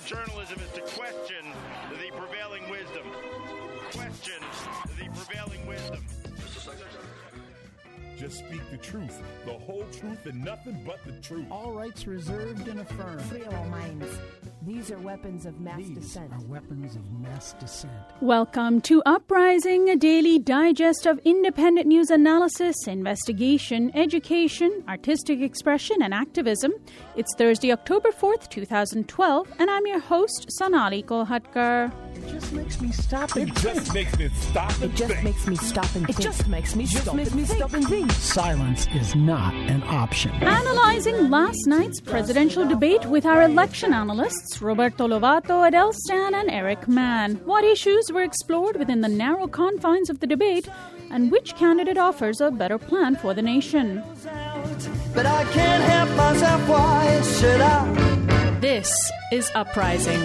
journalism is to question the prevailing wisdom. Question the prevailing wisdom. Mr. Secretary. Just speak the truth, the whole truth, and nothing but the truth. All rights reserved and affirmed. Free all minds. These are weapons of mass dissent. These are weapons of mass dissent. Welcome to Uprising, a daily digest of independent news analysis, investigation, education, artistic expression, and activism. It's Thursday, October 4th, 2012, and I'm your host, Sonali Kolhatkar. It just makes me stop and It just makes me stop and It just think. makes me stop and think. It just makes me Just stop makes and me think. stop and think. Silence is not an option. Analyzing last night's presidential debate with our election analysts, Roberto Lovato, Adele Stan, and Eric Mann. What issues were explored within the narrow confines of the debate, and which candidate offers a better plan for the nation? But I can't help myself, why should I? This is Uprising.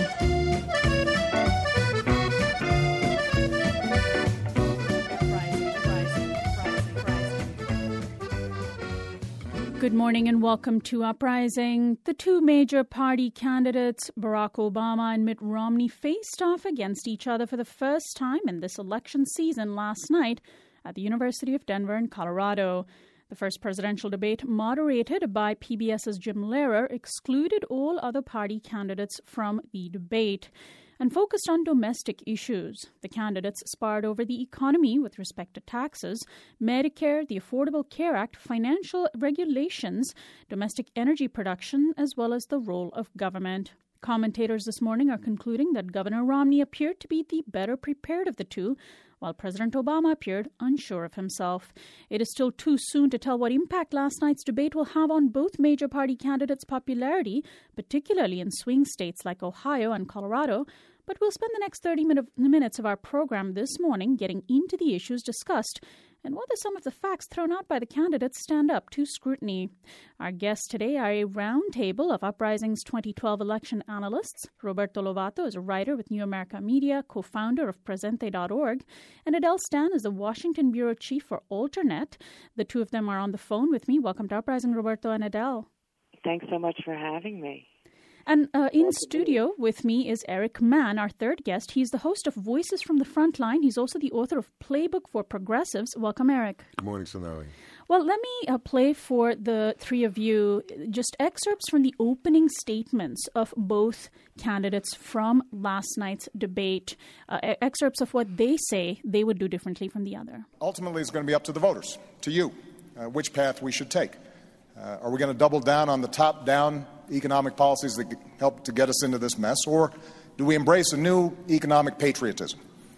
Good morning and welcome to Uprising. The two major party candidates, Barack Obama and Mitt Romney, faced off against each other for the first time in this election season last night at the University of Denver in Colorado. The first presidential debate, moderated by PBS's Jim Lehrer, excluded all other party candidates from the debate and focused on domestic issues. The candidates sparred over the economy with respect to taxes, Medicare, the Affordable Care Act, financial regulations, domestic energy production, as well as the role of government. Commentators this morning are concluding that Governor Romney appeared to be the better prepared of the two, while President Obama appeared unsure of himself. It is still too soon to tell what impact last night's debate will have on both major party candidates' popularity, particularly in swing states like Ohio and Colorado, but we'll spend the next 30 minutes of our program this morning getting into the issues discussed and whether some of the facts thrown out by the candidates stand up to scrutiny. Our guests today are a roundtable of Uprising's 2012 election analysts. Roberto Lovato is a writer with New America Media, co-founder of Presente.org, and Adele Stan is the Washington bureau chief for Alternet. The two of them are on the phone with me. Welcome to Uprising, Roberto and Adele. Thanks so much for having me. And in studio with me is Eric Mann, our third guest. He's the host of Voices from the Frontline. He's also the author of Playbook for Progressives. Welcome, Eric. Good morning, Sonali. Well, let me play for the three of you just excerpts from the opening statements of both candidates from last night's debate, excerpts of what they say they would do differently from the other. Ultimately, it's going to be up to the voters, to you, which path we should take. Are we going to double down on the top-down economic policies that help to get us into this mess, or do we embrace a new economic patriotism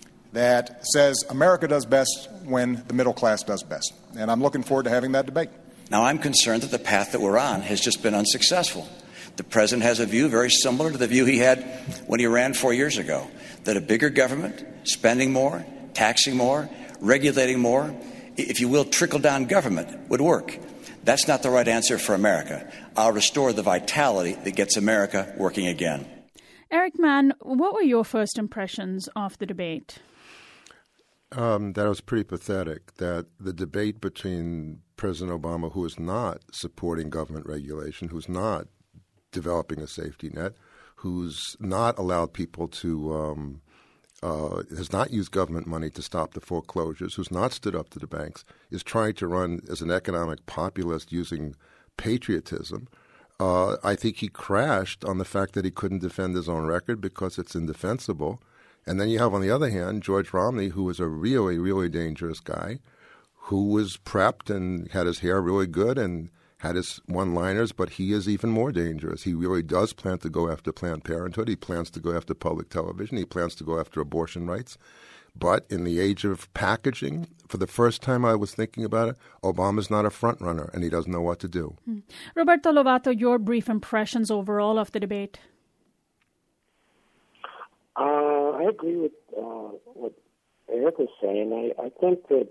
that says America does best when the middle class does best? And I'm looking forward to having that debate. Now, I'm concerned that the path that we're on has just been unsuccessful. The president has a view very similar to the view he had when he ran 4 years ago, that a bigger government, spending more, taxing more, regulating more, if you will, trickle-down government would work. That's not the right answer for America. I'll restore the vitality that gets America working again. Eric Mann, what were your first impressions of the debate? That was pretty pathetic, that the debate between President Obama, who is not supporting government regulation, who's not developing a safety net, who's not allowed people to has not used government money to stop the foreclosures, who's not stood up to the banks, is trying to run as an economic populist using patriotism. I think he crashed on the fact that he couldn't defend his own record because it's indefensible. And then you have, on the other hand, George Romney, who is a really, really dangerous guy, who was prepped and had his hair really good and had his one-liners, but he is even more dangerous. He really does plan to go after Planned Parenthood. He plans to go after public television. He plans to go after abortion rights. But in the age of packaging, for the first time I was thinking about it, Obama's not a front runner, and he doesn't know what to do. Roberto Lovato, your brief impressions overall of the debate. I agree with what Eric was saying. I think that,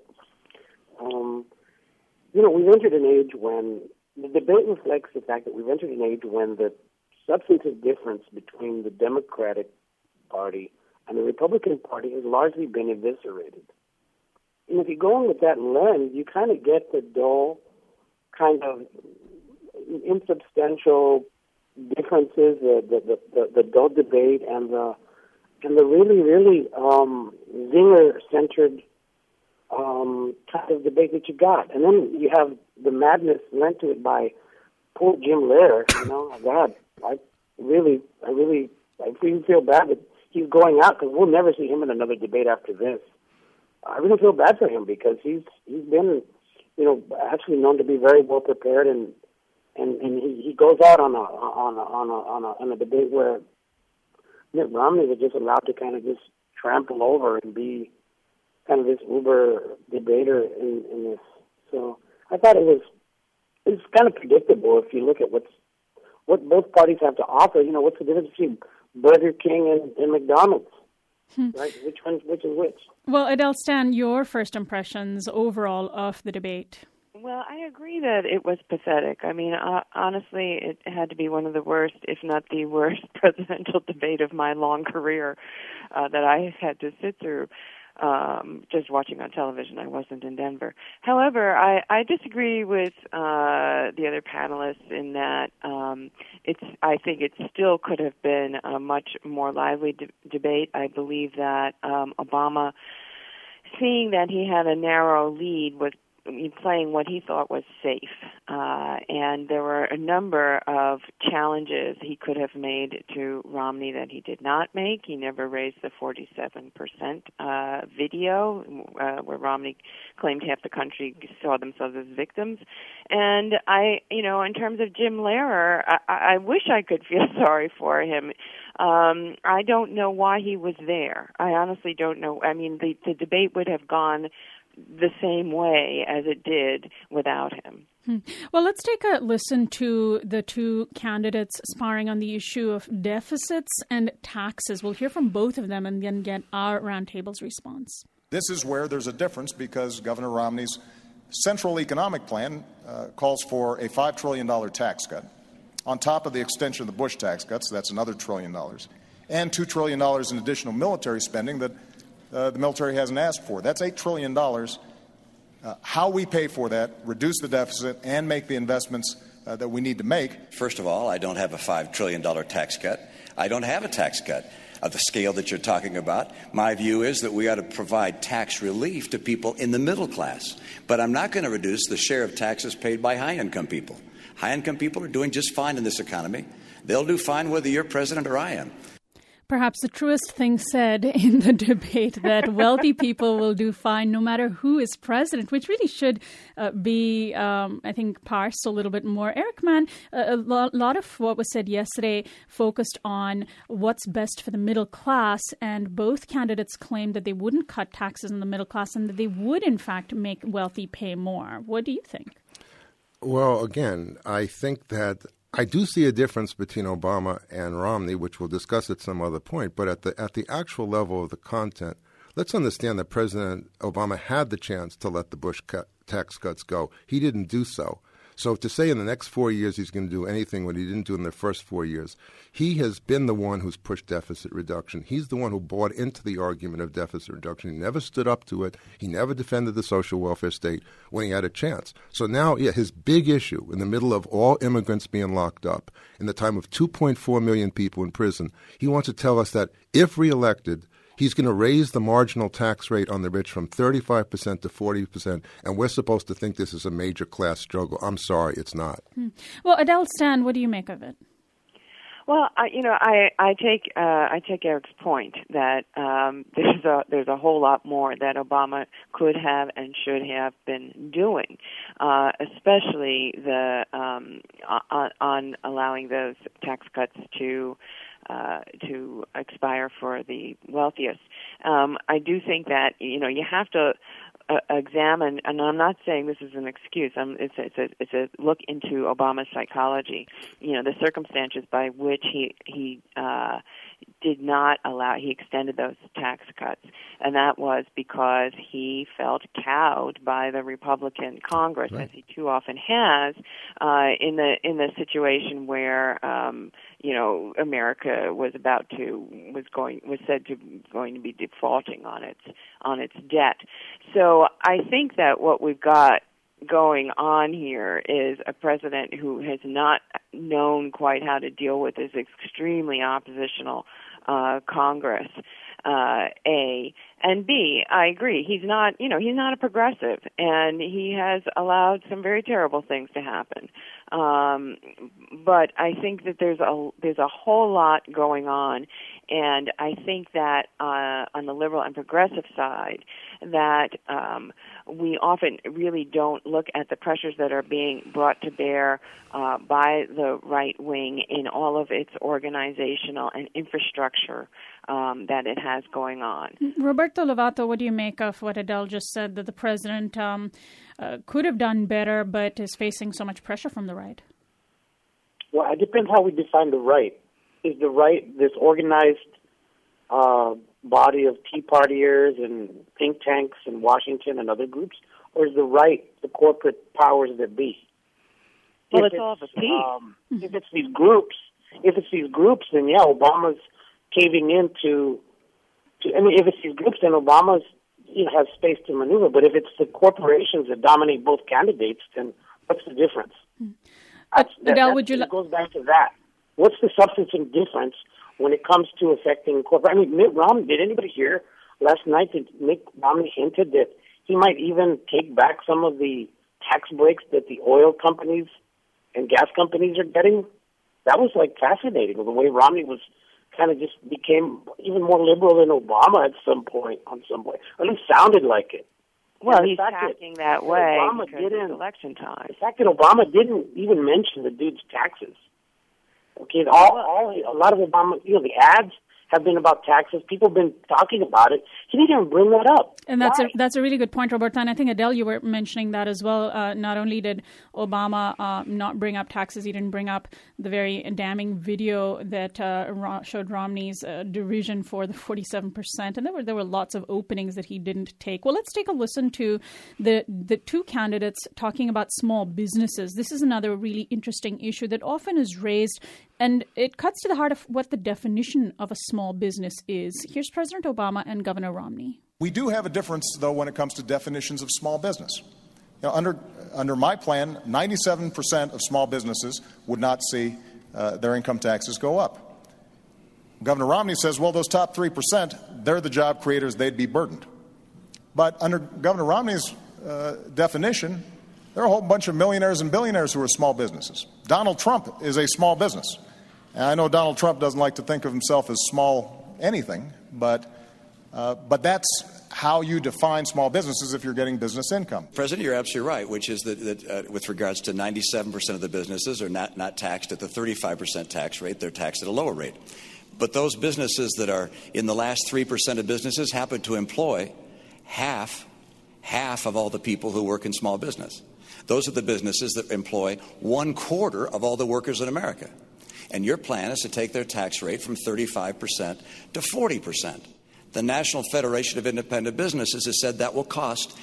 we've entered an age when the debate reflects the fact that we've entered an age when the substantive difference between the Democratic Party and the Republican Party has largely been eviscerated. And if you go in with that lens, you kind of get the dull, kind of insubstantial differences, the dull debate, and the really zinger-centered kind of debate that you got. And then you have the madness lent to it by poor Jim Lehrer. God, I really feel bad that he's going out, because we'll never see him in another debate after this. I really feel bad for him, because he's been, actually known to be very well prepared, and he goes out on a debate where Mitt Romney was just allowed to kind of just trample over and be kind of this uber debater in this. So I thought it's kind of predictable if you look at what both parties have to offer. What's the difference between Burger King and McDonald's? Right? Which is which? Well, Adele Stan, your first impressions overall of the debate. Well, I agree that it was pathetic. I mean, honestly, it had to be one of the worst, if not the worst, presidential debate of my long career that I had to sit through. Just watching on television. I wasn't in Denver. However, I disagree with the other panelists in that I think it still could have been a much more lively debate. I believe that Obama, seeing that he had a narrow lead, was playing what he thought was safe. And there were a number of challenges he could have made to Romney that he did not make. He never raised the 47% video where Romney claimed half the country saw themselves as victims. And in terms of Jim Lehrer, I wish I could feel sorry for him. I don't know why he was there. I honestly don't know. I mean, the debate would have gone the same way as it did without him. Well, let's take a listen to the two candidates sparring on the issue of deficits and taxes. We'll hear from both of them and then get our roundtable's response. This is where there's a difference, because Governor Romney's central economic plan calls for a $5 trillion tax cut on top of the extension of the Bush tax cuts. That's another $1 trillion, and $2 trillion in additional military spending that the military hasn't asked for. That's $8 trillion. How we pay for that, reduce the deficit, and make the investments that we need to make. First of all, I don't have a $5 trillion tax cut. I don't have a tax cut of the scale that you're talking about. My view is that we ought to provide tax relief to people in the middle class. But I'm not going to reduce the share of taxes paid by high-income people. High-income people are doing just fine in this economy. They'll do fine whether you're president or I am. Perhaps the truest thing said in the debate, that wealthy people will do fine no matter who is president, which really should be, I think, parsed a little bit more. Eric Mann, a lot of what was said yesterday focused on what's best for the middle class, and both candidates claimed that they wouldn't cut taxes in the middle class and that they would, in fact, make wealthy pay more. What do you think? Well, again, I think that I do see a difference between Obama and Romney, which we'll discuss at some other point. But at the actual level of the content, let's understand that President Obama had the chance to let the Bush tax cuts go. He didn't do so. So to say in the next 4 years he's going to do anything what he didn't do in the first 4 years, he has been the one who's pushed deficit reduction. He's the one who bought into the argument of deficit reduction. He never stood up to it. He never defended the social welfare state when he had a chance. So now, his big issue in the middle of all immigrants being locked up, in the time of 2.4 million people in prison, he wants to tell us that if reelected, he's going to raise the marginal tax rate on the rich from 35% to 40%, and we're supposed to think this is a major class struggle. I'm sorry, it's not. Well, Adele Stan, what do you make of it? Well, I take Eric's point that there's a whole lot more that Obama could have and should have been doing, especially on allowing those tax cuts to expire for the wealthiest. I do think that you have to examine, and I'm not saying this is an excuse. It's a look into Obama's psychology. The circumstances by which he did not allow, he extended those tax cuts, and that was because he felt cowed by the Republican Congress, right, as he too often has, in the situation where America was said to be defaulting on its debt. So I think that what we've got going on here is a president who has not known quite how to deal with this extremely oppositional Congress. A and B, I agree. He's not a progressive, and he has allowed some very terrible things to happen. But I think that there's a whole lot going on, and I think that on the liberal and progressive side, that we often really don't look at the pressures that are being brought to bear by the right wing in all of its organizational and infrastructure that it has going on. Roberto Lovato, what do you make of what Adele just said, that the president could have done better but is facing so much pressure from the right? Well, it depends how we define the right. Is the right this organized body of Tea Partiers and think tanks in Washington and other groups, or is the right the corporate powers that be? Well, it's all of a piece. If it's these groups, then yeah, Obama's caving into. If it's these groups, then Obama's has space to maneuver. But if it's the corporations that dominate both candidates, then what's the difference? Adele, it goes back to that. What's the substantive difference when it comes to affecting corporate? I mean, Mitt Romney, did anybody hear last night that Mitt Romney hinted that he might even take back some of the tax breaks that the oil companies and gas companies are getting? That was fascinating, the way Romney was kind of just became even more liberal than Obama at some point, Or at least sounded like it. Well, he's acting that way Obama because it's election time. The fact that Obama didn't even mention the dude's taxes. Okay, a lot of Obama, the ads have been about taxes. People have been talking about it. He didn't even bring that up. And that's a really good point, Roberta. And I think, Adele, you were mentioning that as well. Not only did Obama not bring up taxes, he didn't bring up the very damning video that showed Romney's derision for the 47%. And there were lots of openings that he didn't take. Well, let's take a listen to the two candidates talking about small businesses. This is another really interesting issue that often is raised, and it cuts to the heart of what the definition of a small business is. Here's President Obama and Governor Romney. We do have a difference, though, when it comes to definitions of small business. Under my plan, 97% of small businesses would not see their income taxes go up. Governor Romney says, well, those top 3%, they're the job creators, they'd be burdened. But under Governor Romney's definition, there are a whole bunch of millionaires and billionaires who are small businesses. Donald Trump is a small business. And I know Donald Trump doesn't like to think of himself as small anything, but that's how you define small businesses if you're getting business income. President, you're absolutely right, which is that with regards to 97% of the businesses are not taxed at the 35% tax rate. They're taxed at a lower rate. But those businesses that are in the last 3% of businesses happen to employ half of all the people who work in small business. Those are the businesses that employ 1/4 of all the workers in America. And your plan is to take their tax rate from 35% to 40%. The National Federation of Independent Businesses has said that will cost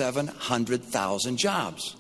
700,000 jobs.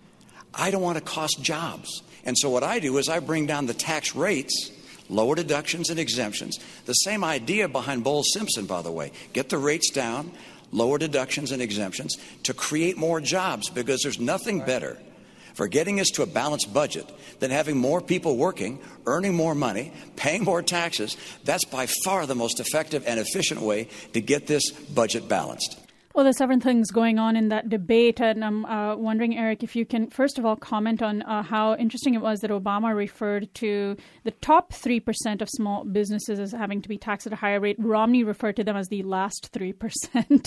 I don't want to cost jobs. And so what I do is I bring down the tax rates, lower deductions and exemptions. The same idea behind Bowles-Simpson, by the way. Get the rates down, lower deductions and exemptions to create more jobs, because there's nothing better for getting us to a balanced budget than having more people working, earning more money, paying more taxes. That's by far the most effective and efficient way to get this budget balanced. Well, there's several things going on in that debate, and I'm wondering, Eric, if you can, first of all, comment on how interesting it was that Obama referred to the top 3% of small businesses as having to be taxed at a higher rate. Romney referred to them as the last 3%.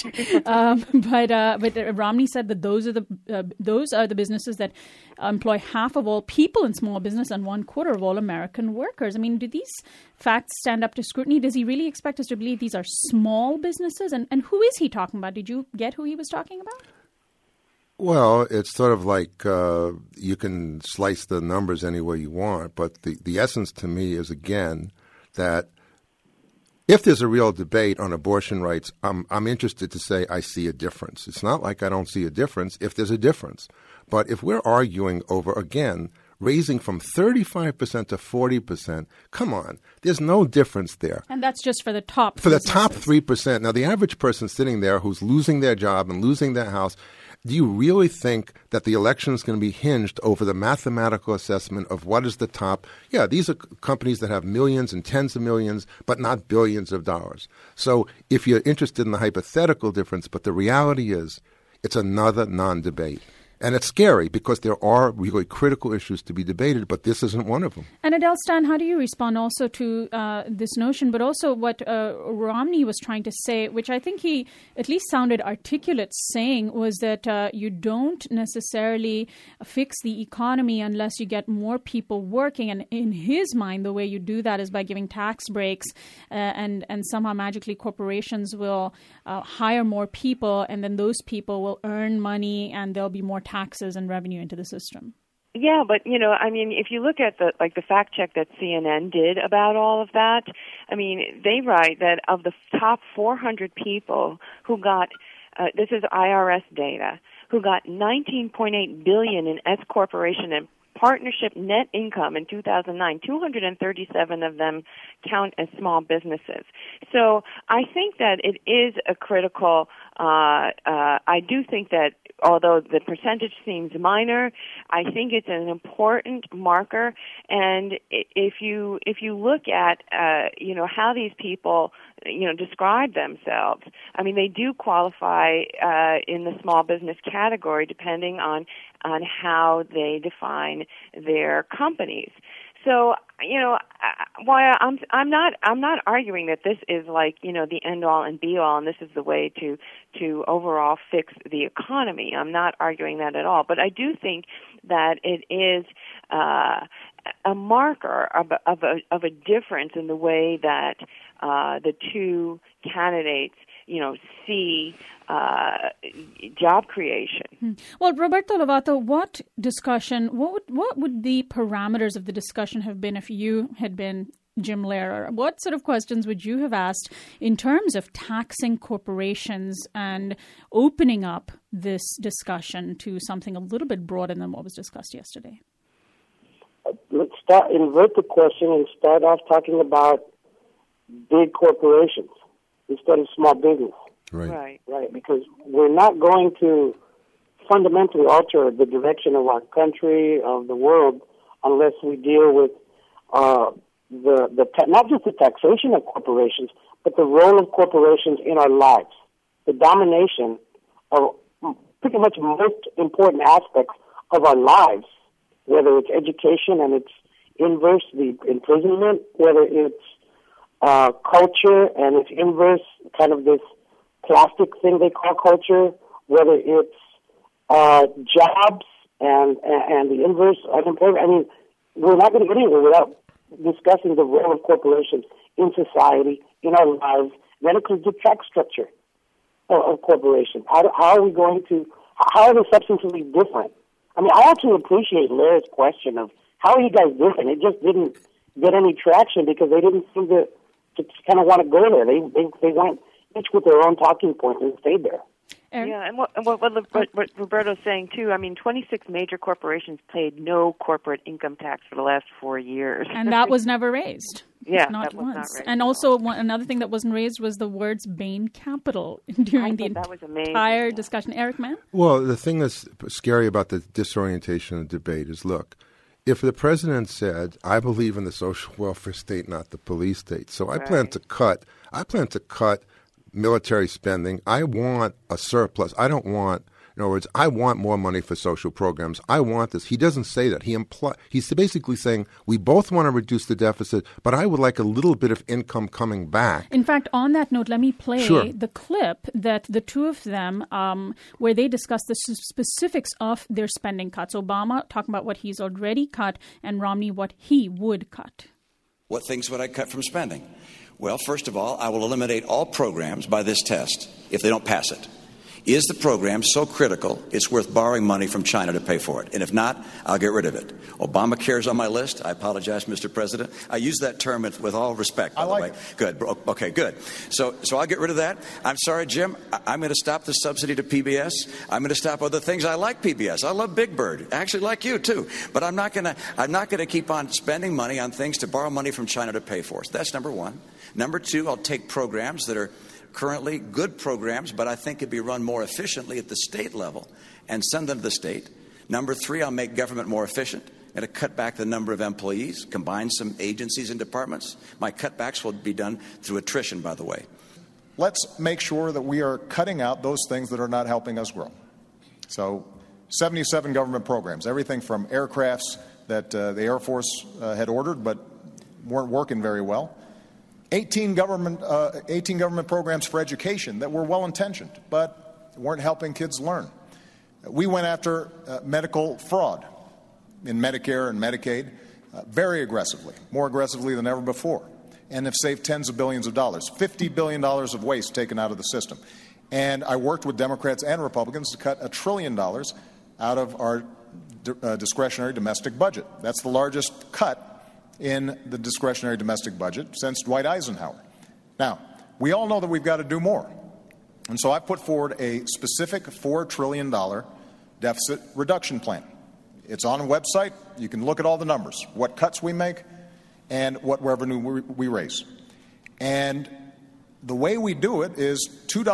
But Romney said that those are the businesses that employ half of all people in small business and 1/4 of all American workers. I mean, do these facts stand up to scrutiny? Does he really expect us to believe these are small businesses? And who is he talking about? Did you get who he was talking about? Well, it's sort of like you can slice the numbers any way you want, but the essence to me is, again, that if there's a real debate on abortion rights, I'm interested to say I see a difference. It's not like I don't see a difference if there's a difference. But if we're arguing over, again, raising from 35% to 40%, come on, there's no difference there. And that's just for the top For the top 3%. Now, the average person sitting there who's losing their job and losing their house, do you really think that the election is going to be hinged over the mathematical assessment of what is the top? Yeah, these are companies that have millions and tens of millions, but not billions of dollars. So if you're interested in the hypothetical difference, but the reality is it's another non-debate. And it's scary because there are really critical issues to be debated, but this isn't one of them. And Adele Stan, how do you respond also to this notion, but also what Romney was trying to say, which I think he at least sounded articulate saying, was that you don't necessarily fix the economy unless you get more people working. And in his mind, the way you do that is by giving tax breaks and somehow magically corporations will hire more people, and then those people will earn money and there'll be more taxes and revenue into the system. Yeah, but, I mean, if you look at the fact check that CNN did about all of that, I mean, they write that of the top 400 people who got, this is IRS data, who got $19.8 billion in S corporation and partnership net income in 2009, 237 of them count as small businesses. So I think that it is a critical, I do think that although the percentage seems minor, I think it's an important marker. And if you look at, how these people, describe themselves, I mean, they do qualify in the small business category depending on how they define their companies. So, while I'm not arguing that this is like, the end all and be all and this is the way to overall fix the economy. I'm not arguing that at all. But I do think that it is a marker of a difference in the way that the two candidates see job creation. Well, Roberto Lovato, what would the parameters of the discussion have been if you had been Jim Lehrer? What sort of questions would you have asked in terms of taxing corporations and opening up this discussion to something a little bit broader than what was discussed yesterday? Let's invert the question and start off talking about big corporations instead of small business. Right. Because we're not going to fundamentally alter the direction of our country, of the world, unless we deal with not just the taxation of corporations, but the role of corporations in our lives, the domination of pretty much most important aspects of our lives, whether it's education and its inverse, the imprisonment, whether it's culture and its inverse, kind of this plastic thing they call culture, whether it's jobs and the inverse unemployment. I mean, we're not going to get anywhere without discussing the role of corporations in society, in our lives. Then it comes to the tax structure of corporations. How are we going to? How are they substantively different? I mean, I actually appreciate Larry's question of how are you guys different. It just didn't get any traction because they didn't seem to kind of want to go there. They went each with their own talking points and stayed there. Yeah, and what Roberto's saying, too, I mean, 26 major corporations paid no corporate income tax for the last 4 years. And that was never raised. Yeah, not that was once. Not raised. And also, another thing that wasn't raised was the words Bain Capital during the entire discussion. Eric Mann? Well, the thing that's scary about the disorientation of the debate is, look, if the president said, I believe in the social welfare state, not the police state, so I plan to cut military spending. I want a surplus. I don't want, in other words, I want more money for social programs. I want this. He doesn't say that. He's basically saying we both want to reduce the deficit, but I would like a little bit of income coming back. In fact, on that note, let me play the clip that the two of them, where they discuss the specifics of their spending cuts. Obama talking about what he's already cut and Romney what he would cut. What things would I cut from spending? Well, first of all, I will eliminate all programs by this test if they don't pass it. Is the program so critical it's worth borrowing money from China to pay for it? And if not, I'll get rid of it. Obamacare's on my list. I apologize, Mr. President. I use that term with all respect, by the way. Good. Okay, good. So I'll get rid of that. I'm sorry, Jim. I'm going to stop the subsidy to PBS. I'm going to stop other things. I like PBS. I love Big Bird. I actually like you, too. But I'm not going to keep on spending money on things to borrow money from China to pay for. So that's number one. Number two, I'll take programs that are currently good programs, but I think could be run more efficiently at the state level and send them to the state. Number 3, I'll make government more efficient. I'm going to cut back the number of employees, combine some agencies and departments. My cutbacks will be done through attrition, by the way. Let's make sure that we are cutting out those things that are not helping us grow. So 77 government programs, everything from aircrafts that the Air Force had ordered but weren't working very well. 18 government programs for education that were well-intentioned but weren't helping kids learn. We went after medical fraud in Medicare and Medicaid very aggressively, more aggressively than ever before, and have saved tens of billions of dollars, $50 billion of waste taken out of the system. And I worked with Democrats and Republicans to cut $1 trillion out of our discretionary domestic budget. That's the largest cut in the discretionary domestic budget since Dwight Eisenhower. Now, we all know that we've got to do more. And so I put forward a specific $4 trillion deficit reduction plan. It's on a website. You can look at all the numbers, what cuts we make and what revenue we raise. And the way we do it is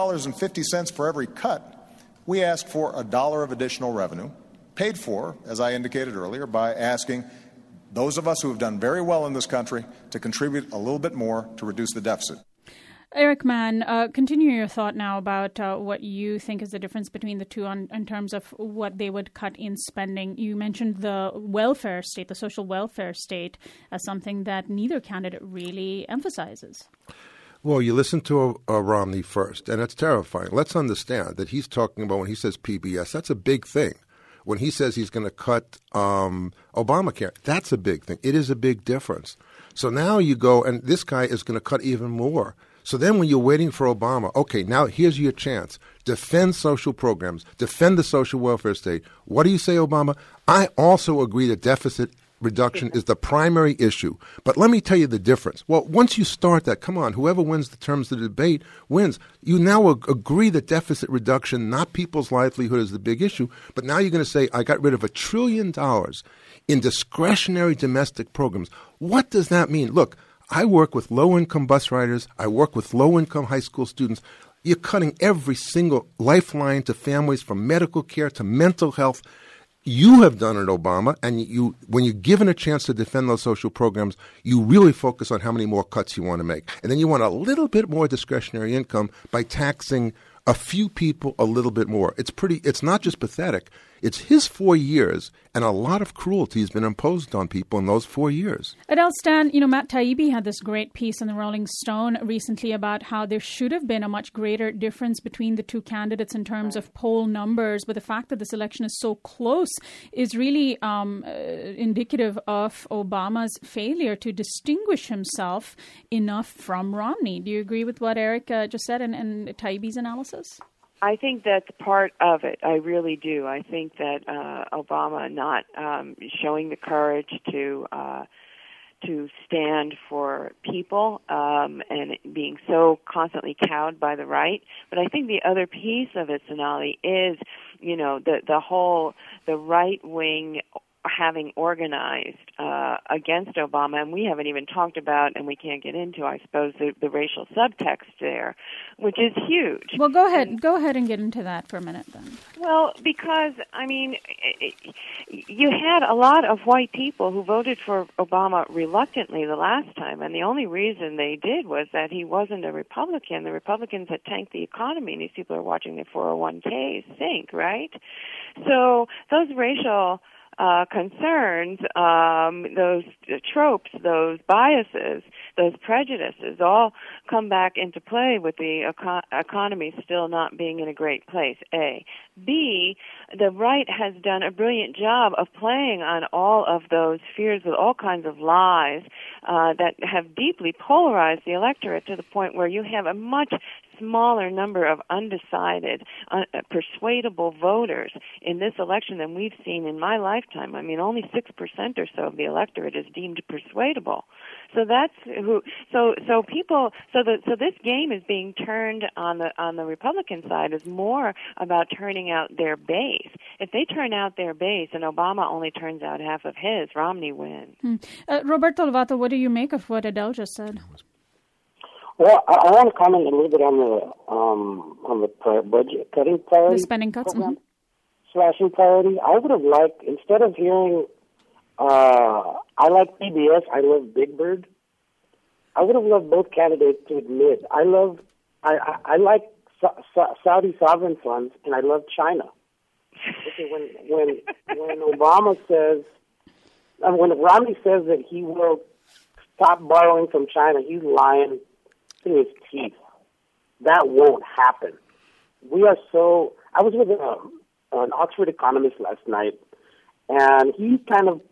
$2.50 for every cut. We ask for $1 of additional revenue, paid for, as I indicated earlier, by asking those of us who have done very well in this country to contribute a little bit more to reduce the deficit. Eric Mann, continue your thought now about what you think is the difference between the two in terms of what they would cut in spending. You mentioned the welfare state, the social welfare state, as something that neither candidate really emphasizes. Well, you listen to Romney first, and it's terrifying. Let's understand that he's talking about, when he says PBS, that's a big thing. When he says he's going to cut Obamacare, that's a big thing. It is a big difference. So now you go, and this guy is going to cut even more. So then when you're waiting for Obama, okay, now here's your chance. Defend social programs. Defend the social welfare state. What do you say, Obama? I also agree that deficit reduction is the primary issue. But let me tell you the difference. Well, once you start that, come on, whoever wins the terms of the debate wins. You now agree that deficit reduction, not people's livelihood, is the big issue. But now you're going to say, I got rid of $1 trillion in discretionary domestic programs. What does that mean? Look, I work with low-income bus riders. I work with low-income high school students. You're cutting every single lifeline to families, from medical care to mental health. You have done it, Obama, and when you're given a chance to defend those social programs, you really focus on how many more cuts you want to make. And then you want a little bit more discretionary income by taxing a few people a little bit more. It's not just pathetic. It's his 4 years, and a lot of cruelty has been imposed on people in those 4 years. Adele Stan, Matt Taibbi had this great piece in the Rolling Stone recently about how there should have been a much greater difference between the two candidates in terms of poll numbers, but the fact that this election is so close is really indicative of Obama's failure to distinguish himself enough from Romney. Do you agree with what Eric just said and Taibbi's analysis? I think that's part of it. I really do. I think that Obama not showing the courage to stand for people and being so constantly cowed by the right. But I think the other piece of it, Sonali, is the right wing having organized against Obama, and we haven't even talked about, and we can't get into, I suppose, the racial subtext there, which is huge. Well, go ahead and get into that for a minute then. Well, because, you had a lot of white people who voted for Obama reluctantly the last time, and the only reason they did was that he wasn't a Republican. The Republicans had tanked the economy, and these people are watching their 401ks sink, right? So those racial concerns, those tropes, those biases, those prejudices all come back into play with the economy still not being in a great place, A. B, the right has done a brilliant job of playing on all of those fears with all kinds of lies that have deeply polarized the electorate to the point where you have a much smaller number of undecided, persuadable voters in this election than we've seen in my lifetime. Only 6% or so of the electorate is deemed persuadable. So that's who. So people. So this game is being turned on the Republican side is more about turning out their base. If they turn out their base, and Obama only turns out half of his, Romney wins. Roberto Lovato, what do you make of what Adele just said? Well, I want to comment a little bit on the budget cutting priority, the spending cuts, slashing priority. I would have liked, instead of hearing, I like PBS, I love Big Bird. I would have loved both candidates to admit I like Saudi sovereign funds, and I love China. Okay, when Obama says, when Romney says that he will stop borrowing from China, he's lying to his teeth. That won't happen. We are so. I was with an Oxford economist last night, and he kind of,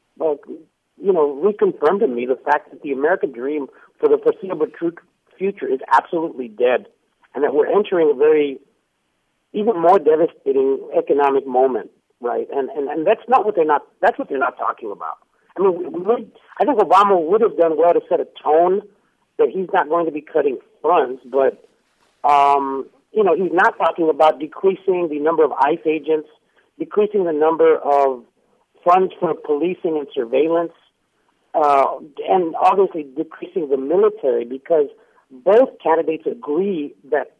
reconfirmed to me the fact that the American dream for the foreseeable future is absolutely dead, and that we're entering a very, even more devastating economic moment, right? And that's not what that's what they're not talking about. I mean, I think Obama would have done well to set a tone that he's not going to be cutting funds, but, he's not talking about decreasing the number of ICE agents, decreasing the number of funds for policing and surveillance, and obviously decreasing the military, because both candidates agree that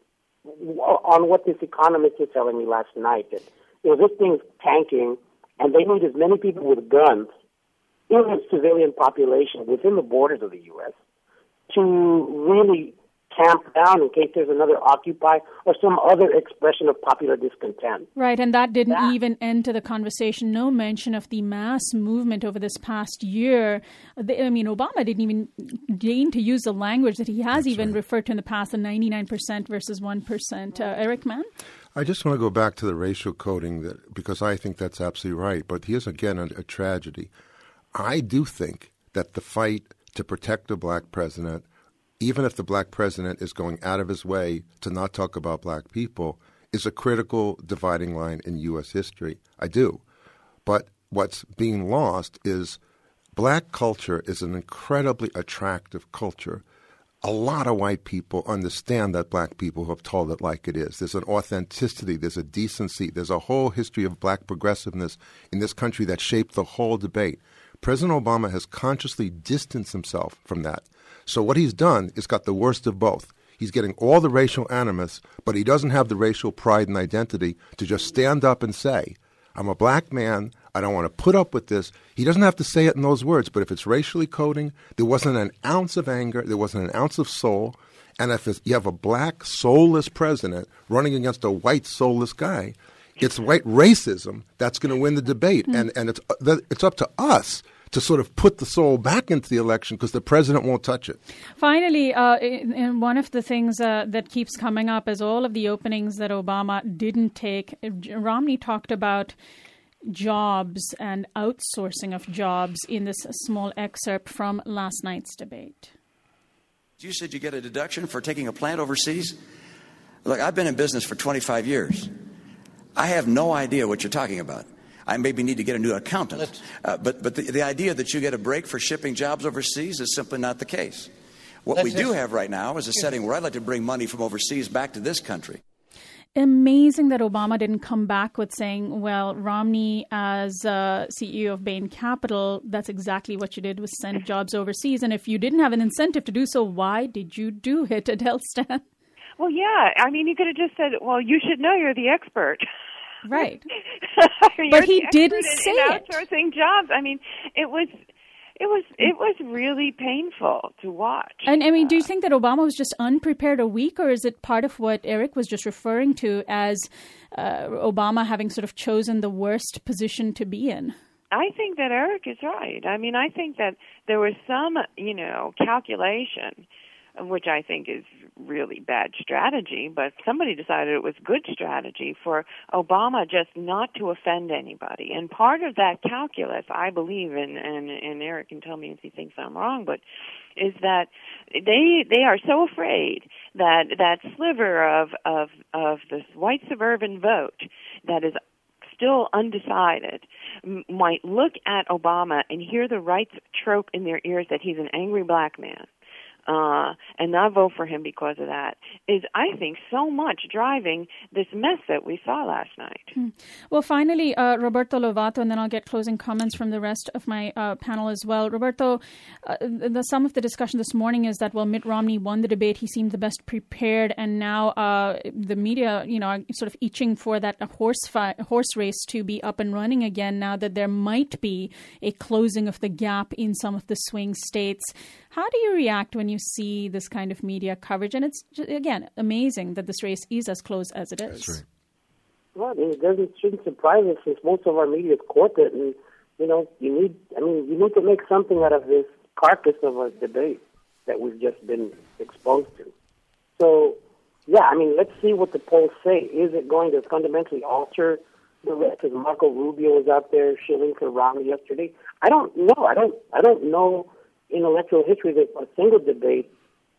on what this economist was telling me last night, that this thing's tanking, and they need as many people with guns in the civilian population within the borders of the U.S. to really tamp down in case there's another Occupy or some other expression of popular discontent. Right, and that didn't even enter the conversation. No mention of the mass movement over this past year. Obama didn't even deign to use the language that he has referred to in the past, the 99% versus 1%. Eric Mann? I just want to go back to the racial coding because I think that's absolutely right. But here's, again, a tragedy. I do think that the fight to protect a black president, even if the black president is going out of his way to not talk about black people, is a critical dividing line in U.S. history. I do. But what's being lost is black culture is an incredibly attractive culture. A lot of white people understand that black people have told it like it is. There's an authenticity, there's a decency, there's a whole history of black progressiveness in this country that shaped the whole debate. President Obama has consciously distanced himself from that. So what he's done is got the worst of both. He's getting all the racial animus, but he doesn't have the racial pride and identity to just stand up and say, I'm a black man, I don't want to put up with this. He doesn't have to say it in those words, but if it's racially coding, there wasn't an ounce of anger, there wasn't an ounce of soul, and if you have a black soulless president running against a white soulless guy, it's white racism that's going to win the debate, and it's up to us to sort of put the soul back into the election because the president won't touch it. Finally, and one of the things that keeps coming up is all of the openings that Obama didn't take. Romney talked about jobs and outsourcing of jobs in this small excerpt from last night's debate. You said you get a deduction for taking a plant overseas? Look, I've been in business for 25 years. I have no idea what you're talking about. I maybe need to get a new accountant. But the idea that you get a break for shipping jobs overseas is simply not the case. What we do have right now is a setting where I'd like to bring money from overseas back to this country. Amazing that Obama didn't come back with saying, well, Romney, as CEO of Bain Capital, that's exactly what you did, was send jobs overseas. And if you didn't have an incentive to do so, why did you do it, Adele Stan? Well, yeah. I mean, you could have just said, well, you should know you're the expert. Right. But he didn't say it. Outsourcing jobs. I mean, it was really painful to watch. And I mean, do you think that Obama was just unprepared a week, or is it part of what Eric was just referring to as Obama having sort of chosen the worst position to be in? I think that Eric is right. I mean, I think that there was some, calculation, which I think is really bad strategy, but somebody decided it was good strategy for Obama just not to offend anybody. And part of that calculus, I believe, and Eric can tell me if he thinks I'm wrong, but is that they are so afraid that sliver of this white suburban vote that is still undecided might look at Obama and hear the rights trope in their ears that he's an angry black man. and not vote for him because of that is, I think, so much driving this mess that we saw last night. Well, finally, Roberto Lovato, and then I'll get closing comments from the rest of my panel as well. Roberto, some of the discussion this morning is that, well, Mitt Romney won the debate. He seemed the best prepared, and now the media, are sort of itching for that horse race to be up and running again now that there might be a closing of the gap in some of the swing states. How do you react when you see this kind of media coverage? And it's, again, amazing that this race is as close as it is. That's right. Well, it shouldn't surprise us since most of our media is corporate, and you need to make something out of this carcass of a debate that we've just been exposed to. So, let's see what the polls say. Is it going to fundamentally alter the race? Because Marco Rubio was out there shilling for Romney yesterday. I don't know. I don't know in electoral history that a single debate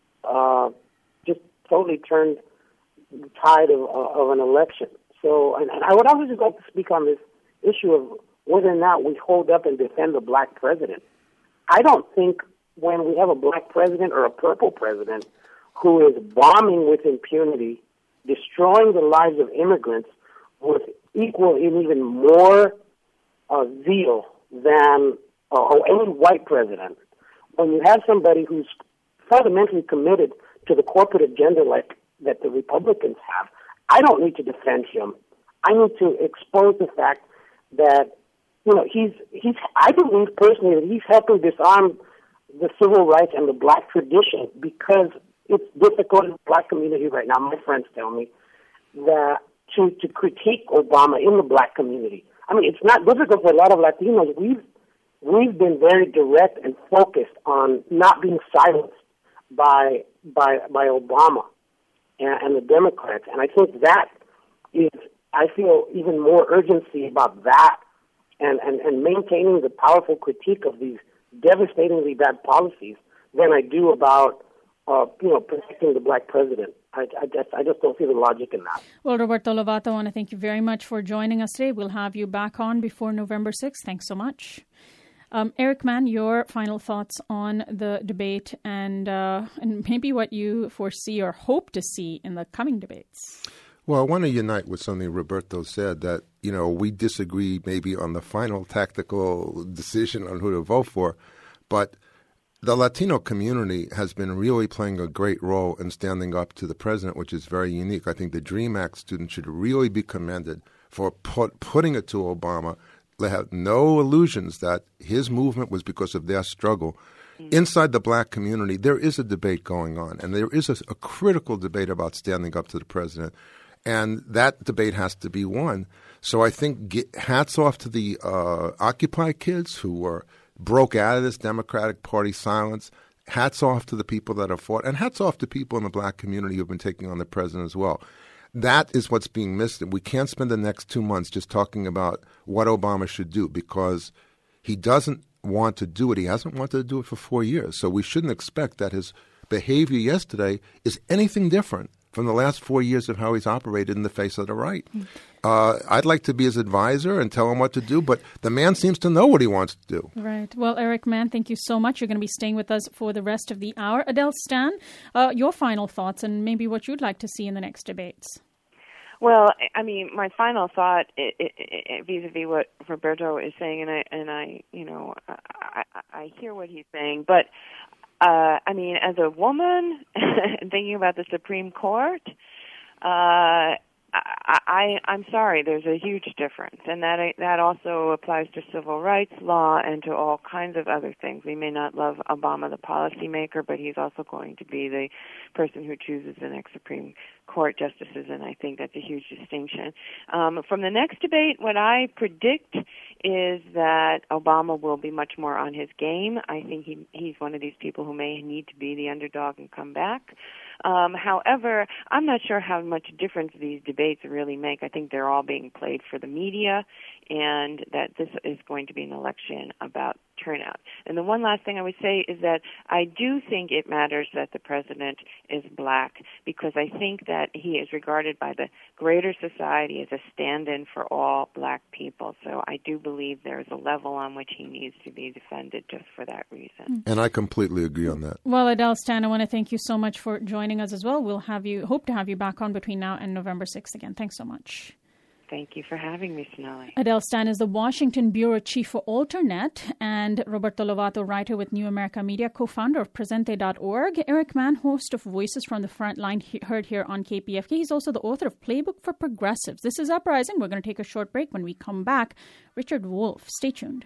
just totally turned the tide of an election. So, and I would also just like to speak on this issue of whether or not we hold up and defend the black president. I don't think when we have a black president or a purple president who is bombing with impunity, destroying the lives of immigrants with equal and even more zeal than any white president, when you have somebody who's fundamentally committed to the corporate agenda like that the Republicans have, I don't need to defend him. I need to expose the fact that, he's I believe personally that he's helping disarm the civil rights and the black tradition, because it's difficult in the black community right now. My friends tell me that to critique Obama in the black community. I mean, it's not difficult for a lot of Latinos. We've been very direct and focused on not being silenced by Obama and the Democrats. And I think that is, I feel even more urgency about that and maintaining the powerful critique of these devastatingly bad policies than I do about, protecting the black president. I just don't see the logic in that. Well, Roberto Lovato, I want to thank you very much for joining us today. We'll have you back on before November 6th. Thanks so much. Eric Mann, your final thoughts on the debate and maybe what you foresee or hope to see in the coming debates. Well, I want to unite with something Roberto said, that, we disagree maybe on the final tactical decision on who to vote for, but the Latino community has been really playing a great role in standing up to the president, which is very unique. I think the DREAM Act students should really be commended for putting it to Obama. They have no illusions that his movement was because of their struggle. Inside the black community, there is a debate going on, and there is a critical debate about standing up to the president, and that debate has to be won. So I think hats off to the Occupy kids who broke out of this Democratic Party silence. Hats off to the people that have fought, and hats off to people in the black community who have been taking on the president as well. That is what's being missed. We can't spend the next 2 months just talking about what Obama should do, because he doesn't want to do it. He hasn't wanted to do it for 4 years. So we shouldn't expect that his behavior yesterday is anything different from the last 4 years of how he's operated in the face of the right. I'd like to be his advisor and tell him what to do, but the man seems to know what he wants to do. Right. Well, Eric Mann, thank you so much. You're going to be staying with us for the rest of the hour. Adele Stan, your final thoughts and maybe what you'd like to see in the next debates. Well, I mean, my final thought vis-a-vis what Roberto is saying, and I hear what he's saying, but I mean, as a woman and thinking about the Supreme Court, I'm sorry, there's a huge difference, and that also applies to civil rights law and to all kinds of other things. We may not love Obama, the policymaker, but he's also going to be the person who chooses the next Supreme Court justices, and I think that's a huge distinction. From the next debate, what I predict is that Obama will be much more on his game. I think he's one of these people who may need to be the underdog and come back. However, I'm not sure how much difference these debates really make. I think they're all being played for the media, and that this is going to be an election about turnout. And the one last thing I would say is that I do think it matters that the president is black, because I think that he is regarded by the greater society as a stand-in for all black people. So I do believe there's a level on which he needs to be defended just for that reason. And I completely agree on that. Well, Adele Stan, I want to thank you so much for joining us as well. We'll hope to have you back on between now and November 6th again. Thanks so much. Thank you for having me, Sonali. Adele Stan is the Washington Bureau Chief for Alternet, and Roberto Lovato, writer with New America Media, co-founder of Presente.org. Eric Mann, host of Voices from the Frontline, heard here on KPFK. He's also the author of Playbook for Progressives. This is Uprising. We're going to take a short break. When we come back, Richard Wolff. Stay tuned.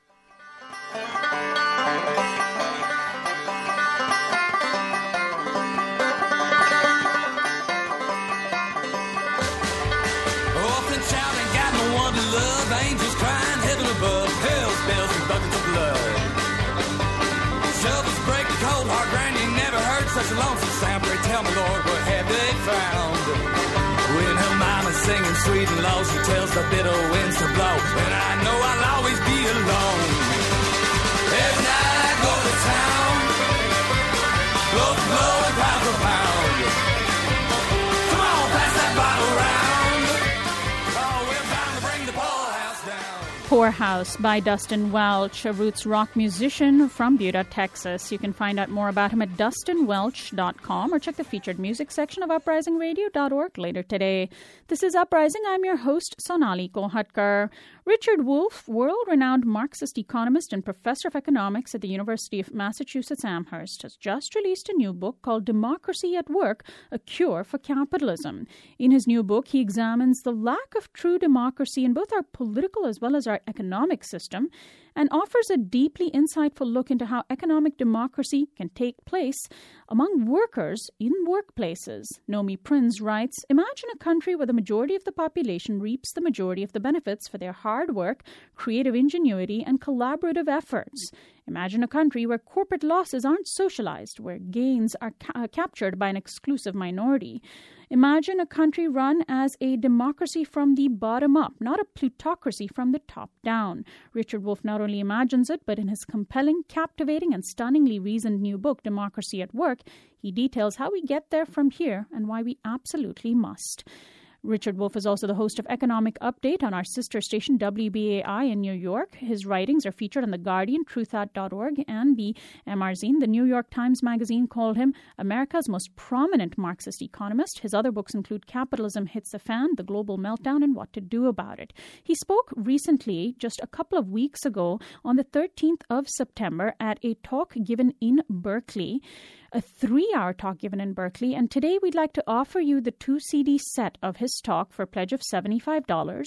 Love, angels crying, heaven above, hell's bells and buckets of blood. Shovels break the cold hard ground, you never heard such a lonesome sound. Pray tell me, Lord, what have they found? When her mama's singing sweet and low, she tells the bitter winds to blow, and I know I'll always be alone. Every night I go to town, blow for blow and pound for pound. Come on, pass that bottle round. Poorhouse by Dustin Welch, a roots rock musician from Buda, Texas. You can find out more about him at dustinwelch.com or check the featured music section of uprisingradio.org later today. This is Uprising. I'm your host, Sonali Kolhatkar. Richard Wolff, world-renowned Marxist economist and professor of economics at the University of Massachusetts Amherst, has just released a new book called Democracy at Work, A Cure for Capitalism. In his new book, he examines the lack of true democracy in both our political as well as our economic system, and offers a deeply insightful look into how economic democracy can take place among workers in workplaces. Nomi Prinz writes, imagine a country where the majority of the population reaps the majority of the benefits for their hard work, creative ingenuity, and collaborative efforts. Imagine a country where corporate losses aren't socialized, where gains are captured by an exclusive minority. Imagine a country run as a democracy from the bottom up, not a plutocracy from the top down. Richard Wolff not only imagines it, but in his compelling, captivating, and stunningly reasoned new book, Democracy at Work, he details how we get there from here and why we absolutely must. Richard Wolff is also the host of Economic Update on our sister station WBAI in New York. His writings are featured on The Guardian, Truthout.org, and the MRZine. The New York Times Magazine called him America's most prominent Marxist economist. His other books include Capitalism Hits the Fan, The Global Meltdown, and What to Do About It. He spoke recently, just a couple of weeks ago, on the 13th of September at a talk given in Berkeley. A 3-hour talk given in Berkeley, and today we'd like to offer you the 2-CD set of his talk for a pledge of $75.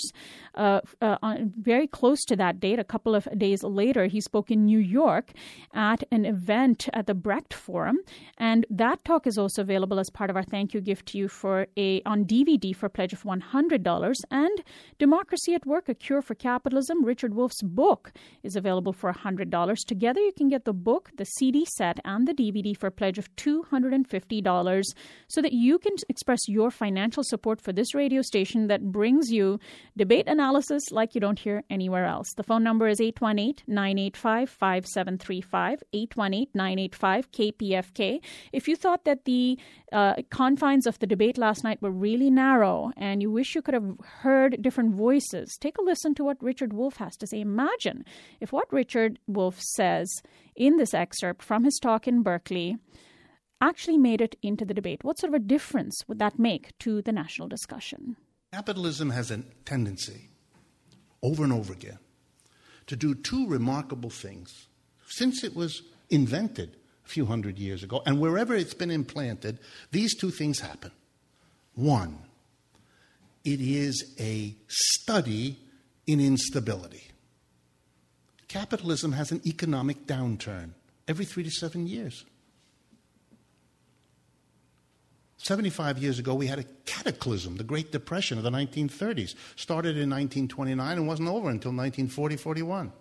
Very close to that date, a couple of days later, he spoke in New York at an event at the Brecht Forum, and that talk is also available as part of our thank you gift to you on DVD for a pledge of $100. And Democracy at Work, A Cure for Capitalism, Richard Wolff's book, is available for $100. Together, you can get the book, the CD set, and the DVD for a pledge of $250 so that you can express your financial support for this radio station that brings you debate analysis like you don't hear anywhere else. The phone number is 818-985-5735, 818-985-KPFK. If you thought that the confines of the debate last night were really narrow and you wish you could have heard different voices, take a listen to what Richard Wolff has to say. Imagine if what Richard Wolff says in this excerpt from his talk in Berkeley actually made it into the debate. What sort of a difference would that make to the national discussion? Capitalism has a tendency, over and over again, to do two remarkable things. Since it was invented a few hundred years ago, and wherever it's been implanted, these two things happen. One, it is a study in instability. Capitalism has an economic downturn every 3 to 7 years. 75 years ago, we had a cataclysm, the Great Depression of the 1930s. Started in 1929 and wasn't over until 1940-41.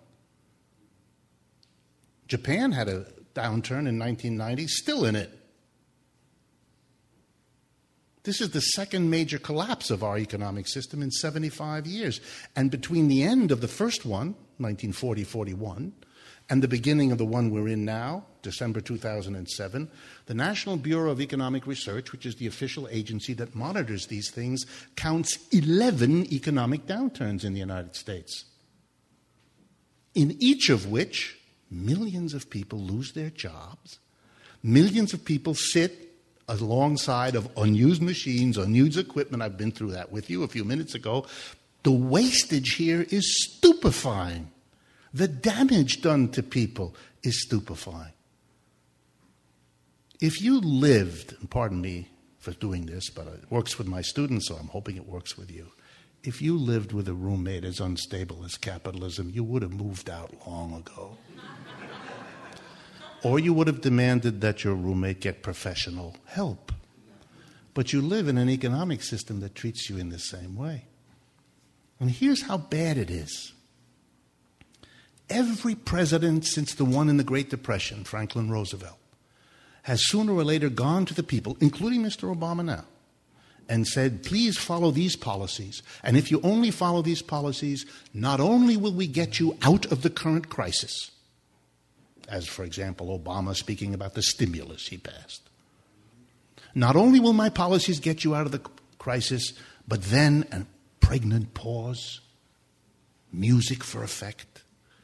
Japan had a downturn in 1990, still in it. This is the second major collapse of our economic system in 75 years. And between the end of the first one, 1940-41, and the beginning of the one we're in now, December 2007, the National Bureau of Economic Research, which is the official agency that monitors these things, counts 11 economic downturns in the United States, in each of which millions of people lose their jobs, millions of people sit alongside of unused machines, unused equipment. I've been through that with you a few minutes ago. The wastage here is stupefying. The damage done to people is stupefying. If you lived, and pardon me for doing this, but it works with my students, so I'm hoping it works with you. If you lived with a roommate as unstable as capitalism, you would have moved out long ago. Or you would have demanded that your roommate get professional help. But you live in an economic system that treats you in the same way. And here's how bad it is. Every president since the one in the Great Depression, Franklin Roosevelt, has sooner or later gone to the people, including Mr. Obama now, and said, please follow these policies. And if you only follow these policies, not only will we get you out of the current crisis, as, for example, Obama speaking about the stimulus he passed. Not only will my policies get you out of the crisis, but then a pregnant pause, music for effect.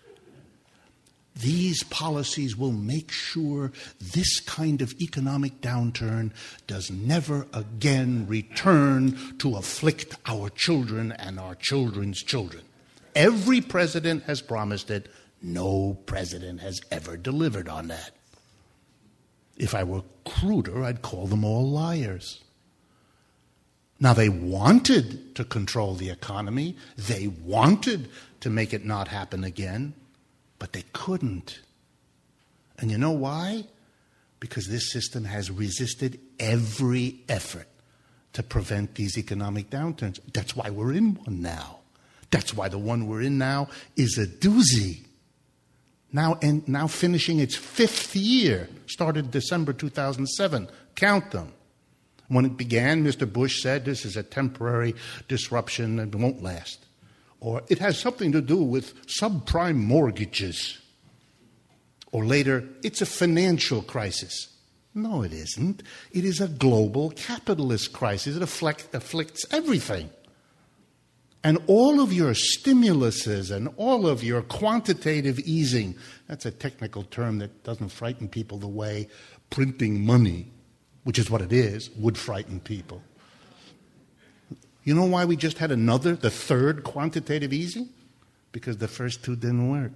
These policies will make sure this kind of economic downturn does never again return to afflict our children and our children's children. Every president has promised it. No president has ever delivered on that. If I were cruder, I'd call them all liars. Now, they wanted to control the economy. They wanted to make it not happen again, but they couldn't. And you know why? Because this system has resisted every effort to prevent these economic downturns. That's why we're in one now. That's why the one we're in now is a doozy. Now finishing its 5th year, started December 2007. Count them. When it began, Mr. Bush said this is a temporary disruption and won't last. Or it has something to do with subprime mortgages. Or later, it's a financial crisis. No, it isn't. It is a global capitalist crisis. It afflicts everything. And all of your stimuluses and all of your quantitative easing, that's a technical term that doesn't frighten people the way printing money, which is what it is, would frighten people. You know why we just had the third quantitative easing? Because the first two didn't work.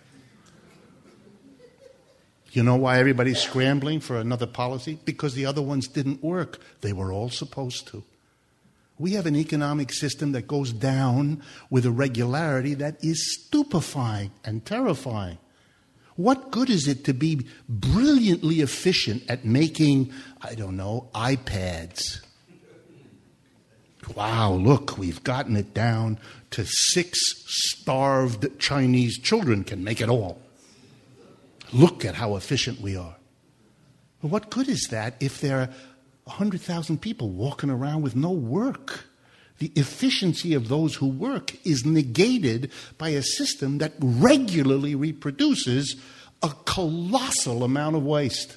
You know why everybody's scrambling for another policy? Because the other ones didn't work. They were all supposed to. We have an economic system that goes down with a regularity that is stupefying and terrifying. What good is it to be brilliantly efficient at making, iPads? Wow, look, we've gotten it down to 6 starved Chinese children can make it all. Look at how efficient we are. But what good is that if there are 100,000 people walking around with no work? The efficiency of those who work is negated by a system that regularly reproduces a colossal amount of waste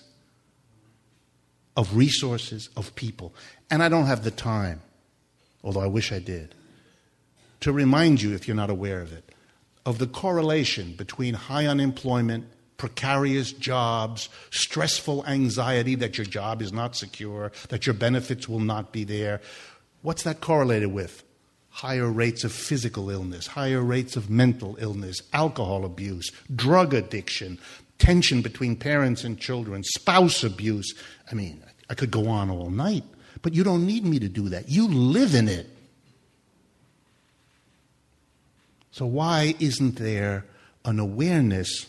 of resources, of people. And I don't have the time, although I wish I did, to remind you, if you're not aware of it, of the correlation between high unemployment, precarious jobs, stressful anxiety that your job is not secure, that your benefits will not be there. What's that correlated with? Higher rates of physical illness, higher rates of mental illness, alcohol abuse, drug addiction, tension between parents and children, spouse abuse. I mean, I could go on all night, but you don't need me to do that. You live in it. So why isn't there an awareness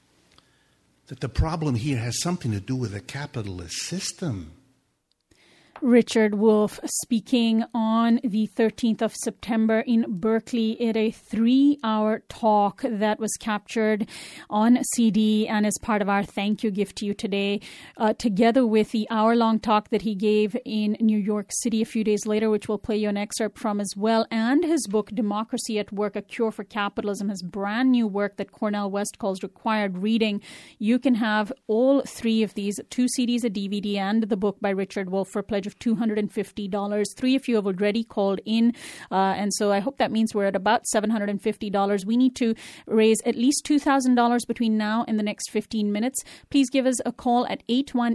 that the problem here has something to do with a capitalist system? Richard Wolff speaking on the 13th of September in Berkeley in a 3-hour talk that was captured on CD and is part of our thank you gift to you today, together with the hour-long talk that he gave in New York City a few days later, which we'll play you an excerpt from as well, and his book, Democracy at Work, A Cure for Capitalism, his brand new work that Cornel West calls required reading. You can have all 3 of these, 2 CDs, a DVD, and the book by Richard Wolff for a pledge of $250. 3 of you have already called in, and so I hope that means we're at about $750. We need to raise at least $2,000 between now and the next 15 minutes. Please give us a call at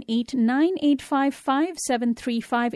818-985-5735,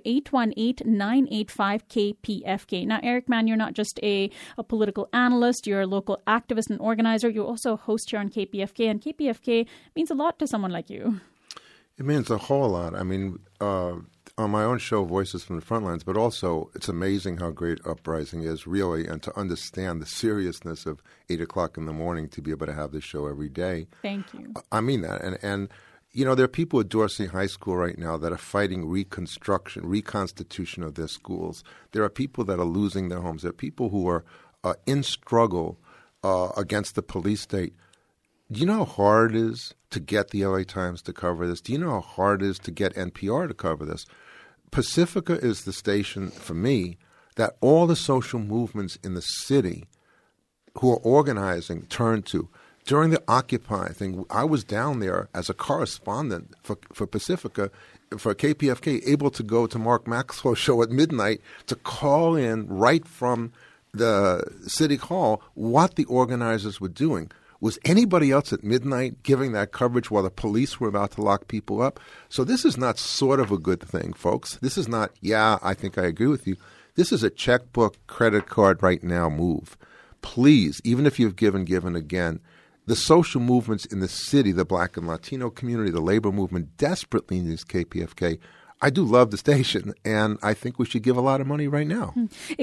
818-985-KPFK. Now, Eric Mann, you're not just a political analyst, you're a local activist and organizer. You're also a host here on KPFK, and KPFK means a lot to someone like you. It means a whole lot. I mean, on my own show, Voices from the Frontlines, but also it's amazing how great Uprising is, really, and to understand the seriousness of 8 o'clock in the morning to be able to have this show every day. Thank you. I mean that. And you know, there are people at Dorsey High School right now that are fighting reconstitution of their schools. There are people that are losing their homes. There are people who are in struggle against the police state. Do you know how hard it is to get the LA Times to cover this? Do you know how hard it is to get NPR to cover this? Pacifica is the station, for me, that all the social movements in the city who are organizing turn to. During the Occupy thing, I was down there as a correspondent for Pacifica, for KPFK, able to go to Mark Maxwell's show at midnight to call in right from the City Hall what the organizers were doing. Was anybody else at midnight giving that coverage while the police were about to lock people up? So this is not sort of a good thing, folks. This is not, yeah, I think I agree with you. This is a checkbook, credit card right now move. Please, even if you've given again, the social movements in the city, the Black and Latino community, the labor movement desperately needs KPFK. I do love the station, and I think we should give a lot of money right now.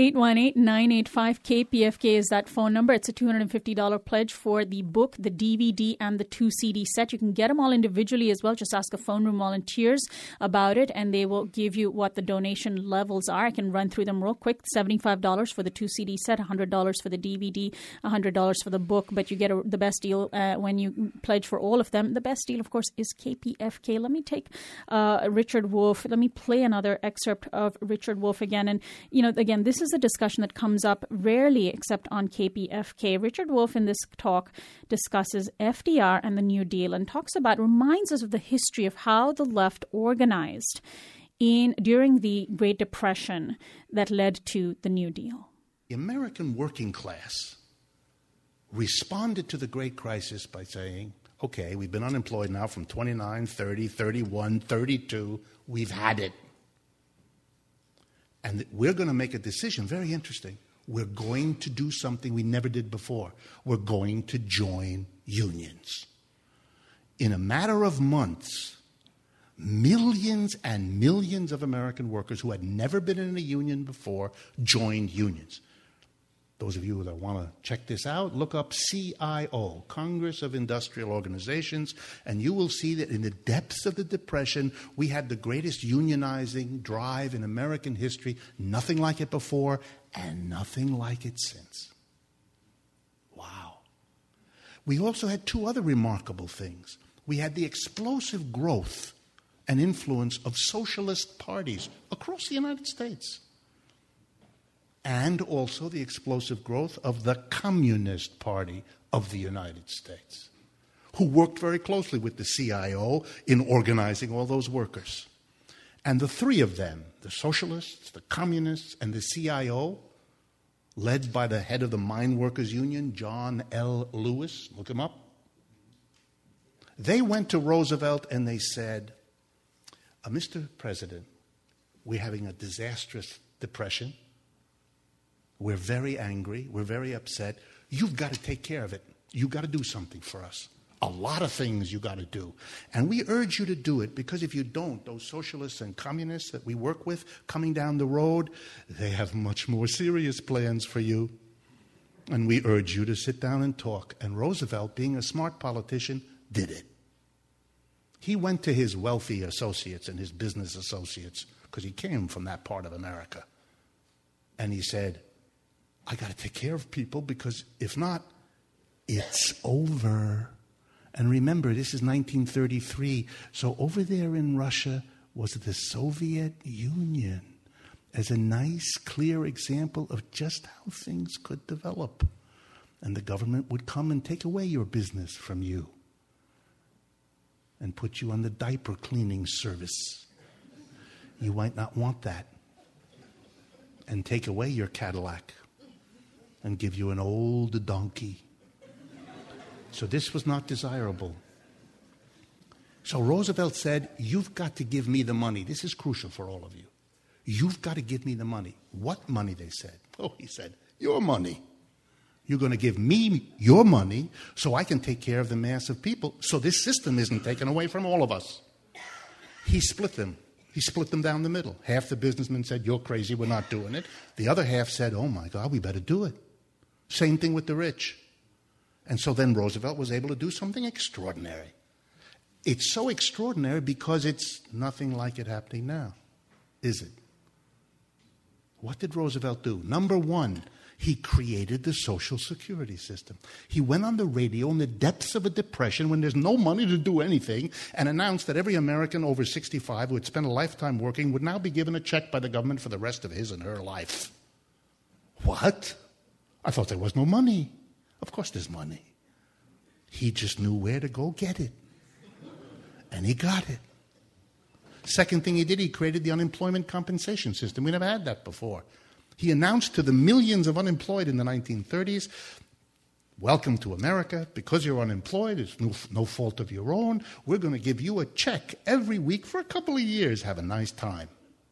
818-985-KPFK is that phone number. It's a $250 pledge for the book, the DVD, and the 2 CD set. You can get them all individually as well. Just ask a phone room volunteers about it, and they will give you what the donation levels are. I can run through them real quick. $75 for the 2 CD set, $100 for the DVD, $100 for the book, but you get the best deal when you pledge for all of them. The best deal, of course, is KPFK. Let me take Richard Wolff. Let me play another excerpt of Richard Wolff again. And, you know, again, this is a discussion that comes up rarely except on KPFK. Richard Wolff in this talk discusses FDR and the New Deal and reminds us of the history of how the left organized during the Great Depression that led to the New Deal. The American working class responded to the Great Crisis by saying, okay, we've been unemployed now from 29, 30, 31, 32. We've had it. And we're going to make a decision, very interesting. We're going to do something we never did before. We're going to join unions. In a matter of months, millions and millions of American workers who had never been in a union before joined unions. Those of you that want to check this out, look up CIO, Congress of Industrial Organizations, and you will see that in the depths of the Depression, we had the greatest unionizing drive in American history, nothing like it before, and nothing like it since. Wow. We also had 2 other remarkable things. We had the explosive growth and influence of socialist parties across the United States. And also the explosive growth of the Communist Party of the United States, who worked very closely with the CIO in organizing all those workers. And the 3 of them, the socialists, the communists, and the CIO, led by the head of the Mine Workers Union, John L. Lewis, look him up, they went to Roosevelt and they said, Mr. President, we're having a disastrous depression. We're very angry. We're very upset. You've got to take care of it. You've got to do something for us. A lot of things you got to do. And we urge you to do it because if you don't, those socialists and communists that we work with coming down the road, they have much more serious plans for you. And we urge you to sit down and talk. And Roosevelt, being a smart politician, did it. He went to his wealthy associates and his business associates, because he came from that part of America. And he said, I got to take care of people because if not, it's over. And remember, this is 1933. So over there in Russia was the Soviet Union as a nice, clear example of just how things could develop. And the government would come and take away your business from you and put you on the diaper cleaning service. You might not want that. And take away your Cadillac and give you an old donkey. So this was not desirable. So Roosevelt said, you've got to give me the money. This is crucial for all of you. You've got to give me the money. What money, they said? Oh, he said, your money. You're going to give me your money so I can take care of the mass of people so this system isn't taken away from all of us. He split them. He split them down the middle. Half the businessmen said, you're crazy, we're not doing it. The other half said, oh my God, we better do it. Same thing with the rich. And so then Roosevelt was able to do something extraordinary. It's so extraordinary because it's nothing like it happening now, is it? What did Roosevelt do? Number one, he created the Social Security system. He went on the radio in the depths of a depression when there's no money to do anything and announced that every American over 65 who had spent a lifetime working would now be given a check by the government for the rest of his and her life. What? I thought there was no money. Of course there's money. He just knew where to go get it. And he got it. Second thing he did, he created the unemployment compensation system. We never had that before. He announced to the millions of unemployed in the 1930s, welcome to America. Because you're unemployed, it's no fault of your own. We're going to give you a check every week for a couple of years. Have a nice time.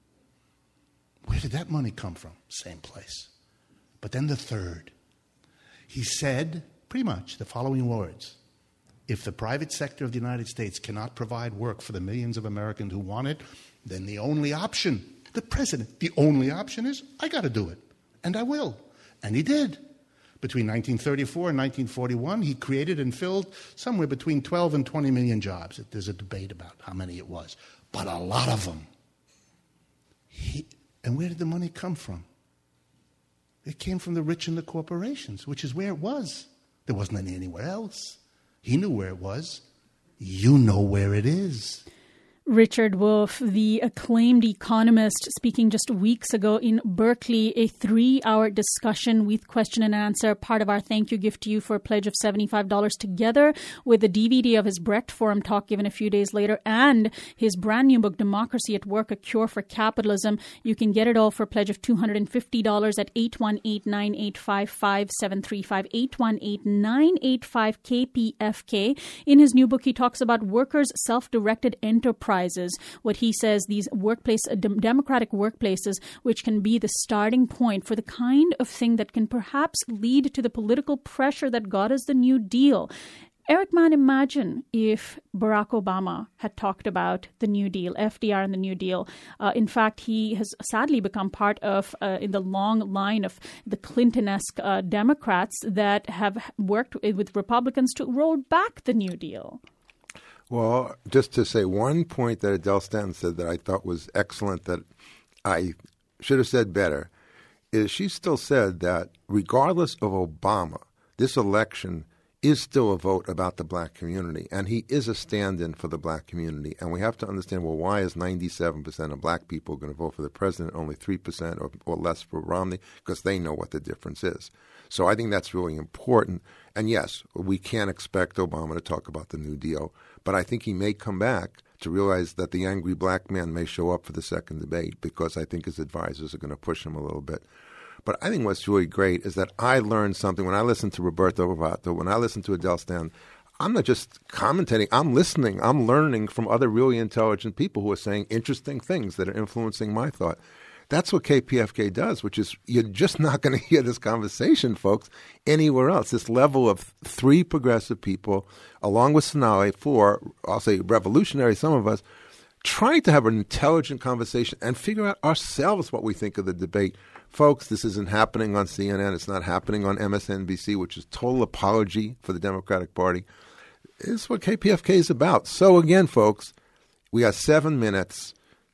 Where did that money come from? Same place. But then the third. He said pretty much the following words. If the private sector of the United States cannot provide work for the millions of Americans who want it, then the only option, the president, the only option is, I got to do it. And I will. And he did. Between 1934 and 1941, he created and filled somewhere between 12 and 20 million jobs. There's a debate about how many it was. But a lot of them. And where did the money come from? It came from the rich and the corporations, which is where it was. There wasn't any anywhere else. He knew where it was. You know where it is. Richard Wolff, the acclaimed economist, speaking just weeks ago in Berkeley, a 3-hour discussion with question and answer, part of our thank you gift to you for a pledge of $75 together with the DVD of his Brecht Forum talk given a few days later and his brand new book, Democracy at Work, A Cure for Capitalism. You can get it all for a pledge of $250 at 818-985-5735, 818-985-KPFK. In his new book, he talks about workers' self-directed enterprises. What he says, these democratic workplaces, which can be the starting point for the kind of thing that can perhaps lead to the political pressure that got us the New Deal. Eric Mann, imagine if Barack Obama had talked about the New Deal, FDR and the New Deal. In fact, he has sadly become part of, in the long line of the Clinton-esque Democrats that have worked with Republicans to roll back the New Deal. Well, just to say one point that Adele Stanton said that I thought was excellent that I should have said better, is she still said that regardless of Obama, this election is still a vote about the black community, and he is a stand-in for the black community. And we have to understand, well, why is 97% of black people going to vote for the president, only 3% or less for Romney? Because they know what the difference is. So I think that's really important. And yes, we can't expect Obama to talk about the New Deal, but I think he may come back to realize that the angry black man may show up for the second debate because I think his advisors are going to push him a little bit. But I think what's really great is that I learned something when I listened to Roberto Rovato, when I listened to Adele Stanton. I'm not just commentating, I'm listening, I'm learning from other really intelligent people who are saying interesting things that are influencing my thought. That's what KPFK does, which is you're just not going to hear this conversation, folks, anywhere else. This level of 3 progressive people, along with Sonali, 4, I'll say revolutionary, some of us, trying to have an intelligent conversation and figure out ourselves what we think of the debate. Folks, this isn't happening on CNN. It's not happening on MSNBC, which is total apology for the Democratic Party. It's what KPFK is about. So again, folks, we got 7 minutes.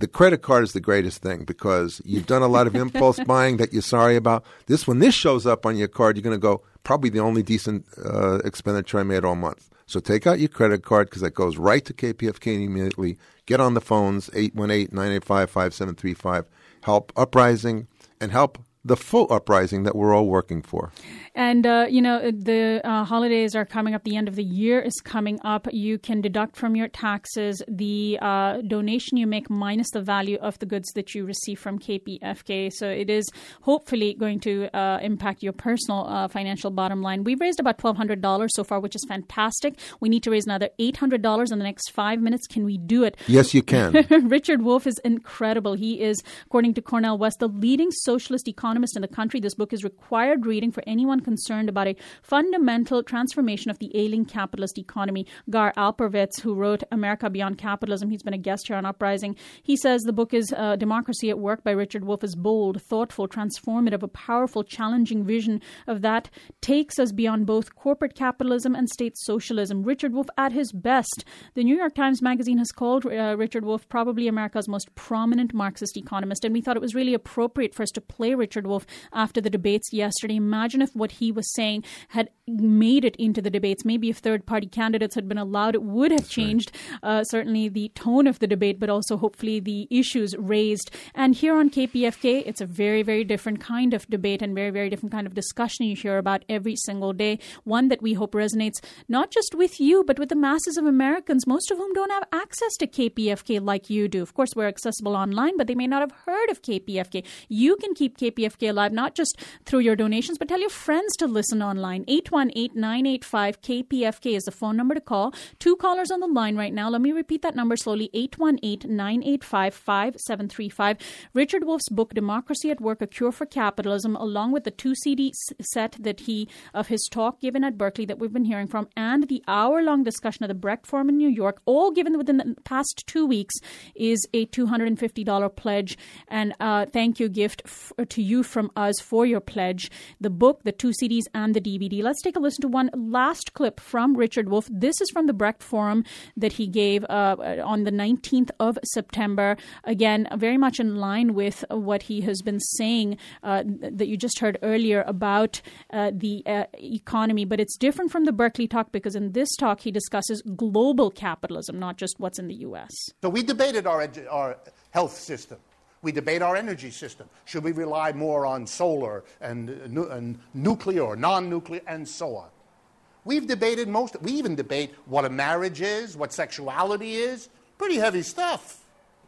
the credit card is the greatest thing because you've done a lot of impulse buying that you're sorry about. When this shows up on your card, you're going to go, probably the only decent expenditure I made all month. So take out your credit card because that goes right to KPFK immediately. Get on the phones, 818-985-5735. Help Uprising and help the full uprising that we're all working for. And, the holidays are coming up. The end of the year is coming up. You can deduct from your taxes the donation you make minus the value of the goods that you receive from KPFK. So it is hopefully going to impact your personal financial bottom line. We've raised about $1,200 so far, which is fantastic. We need to raise another $800 in the next 5 minutes. Can we do it? Yes, you can. Richard Wolff is incredible. He is, according to Cornel West, the leading socialist economist in the country. This book is required reading for anyone concerned about a fundamental transformation of the ailing capitalist economy. Gar Alperovitz, who wrote America Beyond Capitalism, he's been a guest here on Uprising. He says the book is Democracy at Work by Richard Wolff is bold, thoughtful, transformative, a powerful, challenging vision of that takes us beyond both corporate capitalism and state socialism. Richard Wolff at his best. The New York Times Magazine has called Richard Wolff probably America's most prominent Marxist economist, and we thought it was really appropriate for us to play Richard Wolff after the debates yesterday. Imagine if what he was saying had made it into the debates. Maybe if third-party candidates had been allowed, it would have changed certainly the tone of the debate, but also hopefully the issues raised. And here on KPFK, it's a very, very different kind of debate and very, very different kind of discussion you hear about every single day. One that we hope resonates not just with you, but with the masses of Americans, most of whom don't have access to KPFK like you do. Of course, we're accessible online, but they may not have heard of KPFK. You can keep KPFK alive, not just through your donations, but tell your friends to listen online. 818-985-KPFK is the phone number to call. 2 callers on the line right now. Let me repeat that number slowly. 818-985-5735. Richard Wolff's book, Democracy at Work, A Cure for Capitalism, along with the 2 CD set of his talk given at Berkeley that we've been hearing from, and the hour-long discussion of the Brecht Forum in New York, all given within the past 2 weeks, is a $250 pledge and thank you gift to you from us for your pledge. The book, the 2 CDs, and the DVD. Let's take a listen to one last clip from Richard Wolff. This is from the Brecht Forum that he gave on the 19th of September. Again, very much in line with what he has been saying that you just heard earlier about the economy. But it's different from the Berkeley talk because in this talk he discusses global capitalism, not just what's in the U.S. So we debated our health system. We debate our energy system. Should we rely more on solar and nuclear or non-nuclear and so on? We've debated we even debate what a marriage is, what sexuality is. Pretty heavy stuff.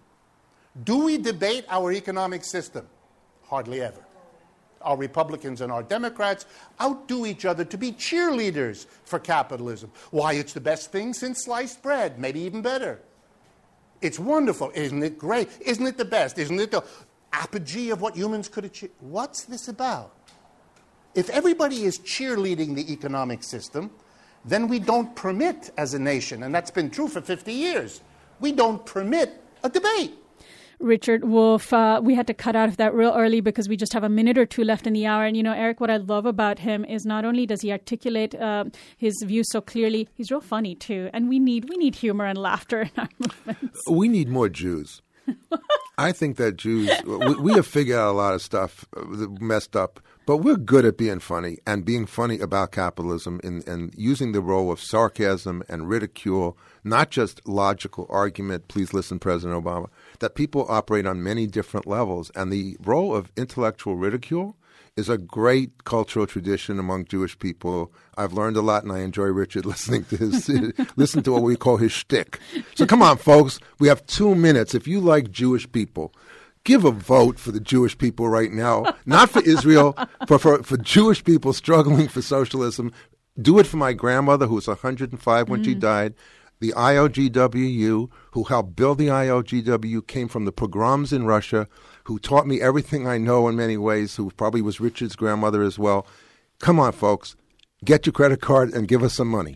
Do we debate our economic system? Hardly ever. Our Republicans and our Democrats outdo each other to be cheerleaders for capitalism. Why, it's the best thing since sliced bread, maybe even better. It's wonderful. Isn't it great? Isn't it the best? Isn't it the apogee of what humans could achieve? What's this about? If everybody is cheerleading the economic system, then we don't permit as a nation, and that's been true for 50 years, we don't permit a debate. Richard Wolff, we had to cut out of that real early because we just have a minute or two left in the hour. And, Eric, what I love about him is not only does he articulate his views so clearly, he's real funny, too. And we need humor and laughter in our movements. We need more Jews. I think that Jews, we have figured out a lot of stuff messed up, but we're good at being funny and being funny about capitalism and using the role of sarcasm and ridicule, not just logical argument, please listen, President Obama, that people operate on many different levels. And the role of intellectual ridicule is a great cultural tradition among Jewish people. I've learned a lot, and I enjoy Richard listening to listen to what we call his shtick. So come on, folks. We have 2 minutes. If you like Jewish people, give a vote for the Jewish people right now. Not for Israel, for Jewish people struggling for socialism. Do it for my grandmother, who was 105 when she died. The IOGWU, who helped build the IOGWU, came from the pogroms in Russia, who taught me everything I know in many ways, who probably was Richard's grandmother as well. Come on, folks. get your credit card and give us some money.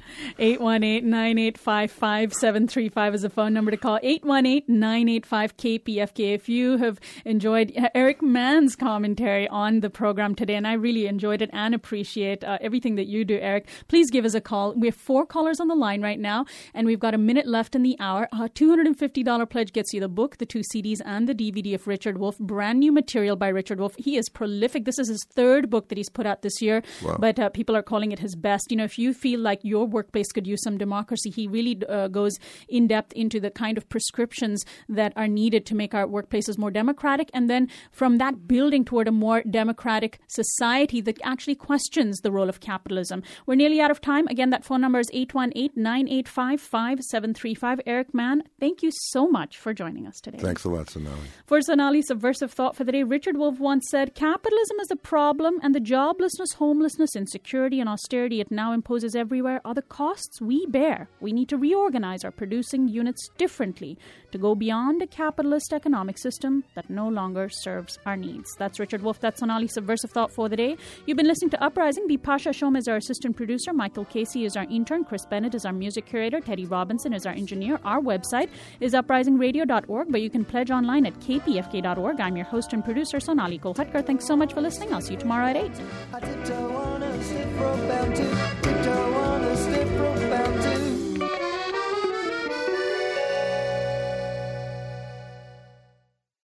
818-985-5735 is the phone number to call. 818-985-KPFK. If you have enjoyed Eric Mann's commentary on the program today, and I really enjoyed it and appreciate everything that you do, Eric, please give us a call. We have 4 callers on the line right now, and we've got a minute left in the hour. $250 pledge gets you the book, the 2 CDs, and the DVD of Richard Wolff. Brand new material by Richard Wolff. He is prolific. This is his 3rd book that he's put out this year, but people are calling it his best. You know, if you feel like your workplace could use some democracy, he really goes in depth into the kind of prescriptions that are needed to make our workplaces more democratic, and then from that building toward a more democratic society that actually questions the role of capitalism. We're nearly out of time. Again, that phone number is 818-985-5735. Eric Mann, thank you so much for joining us today. Thanks a lot, Sonali. For Sonali's subversive thought for the day, Richard Wolff once said, capitalism is the problem, and the joblessness, homelessness, insecurity, and austerity it now imposes everywhere are the costs we bear. We need to reorganize our producing units differently to go beyond a capitalist economic system that no longer serves our needs. That's Richard Wolff. That's Sonali's subversive thought for the day. You've been listening to Uprising. Bipasha Shom is our assistant producer. Michael Casey is our intern. Chris Bennett is our music curator. Teddy Robinson is our engineer. Our website is uprisingradio.org, but you can pledge online at kpfk.org. I'm your host and producer, Sonali Kolhatkar. Thanks so much for listening. I'll see you tomorrow at 8. I tiptoe on a slip rope bound to, tiptoe on a slip rope bound to.